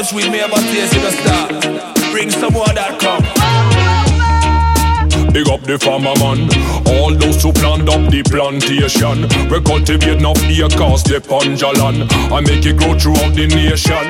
much weed me ever taste in the star. Bring some more of that come. Big up the farmer man, all those who plant up the plantation. We cultivate enough acres, the punjalan, and make it grow throughout the nation.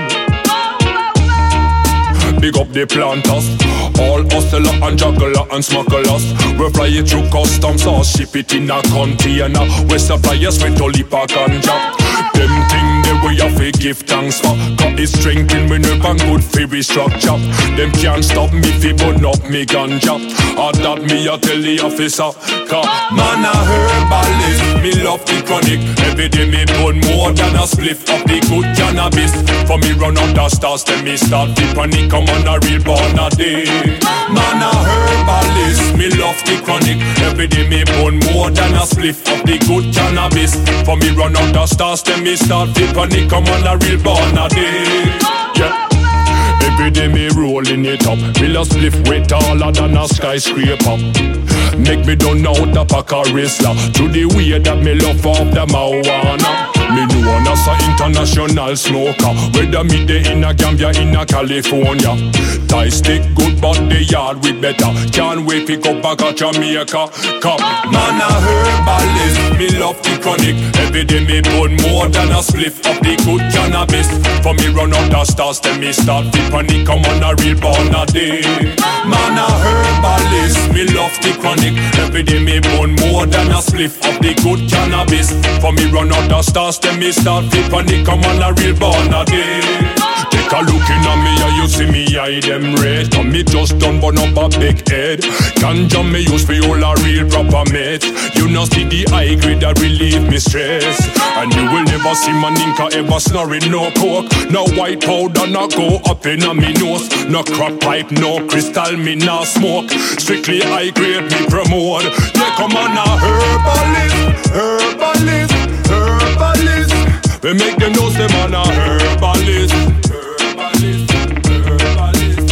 Big up the planters, all hustler and juggler and smugglers. We fly it through customs or ship it in a container. We supply us with a leap of ganja. Them thing the way I fi give thanks for, cause it's strengthen me nerve and good fi restructure. Them can't stop me fi burn up me ganja. Or that me a tell the officer, cause man a herbalist, me love the chronic. Every day me burn more than a spliff of the good cannabis. For me run out the stars, then me start the panic. Come on a real born a day. Man a herbalist, me love the chronic. Every day me burn more than a spliff of the good cannabis. For me run out the stars, then me start the panic. Come on a real born a day. Yeah. Every day me rolling it up. Will a spliff way taller than a skyscraper. Make me don't know the pack a wrestler. To the way that me love of the marijuana. Me known as a international smoker. Whether me dey in a Gambia, in a California. Thai stick good but the yard we better. Can't wait pick up back at Jamaica. Come, man a herbalist, me love the chronic. Every day me burn more than a spliff of the good cannabis. For me run out the stars, then me start the panic. Come on a real born a day. Man a herbalist, me love the chronic. Every day me burn more than a spliff of the good cannabis. For me run out the stars, then me start the panic. Come on a real born a day. Take a look in at me and you see me eye them red. Cause me just done burn up a big head. Ganja me use for all a real proper mate. You know see the high grade that relieve me stress. And you will never see my ninka ever snoring no coke. No white powder no go up in a me nose. No crack pipe, no crystal me no smoke. Strictly high grade me promote. Yeah, come on a herbalist, herbalist, herbalist. We make them know say man a herbalist, herbalist, herbalist.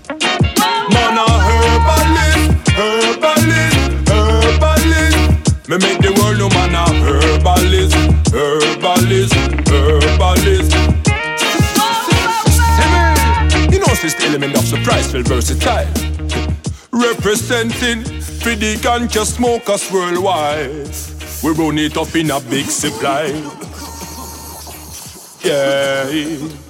Man a herbalist, herbalist, herbalist. Me make the world know man a herbalist, herbalist, herbalist. You know it's the element of surprise, feel versatile. Representing for the ganja smokers worldwide. We run it up in a big supply. Yeah.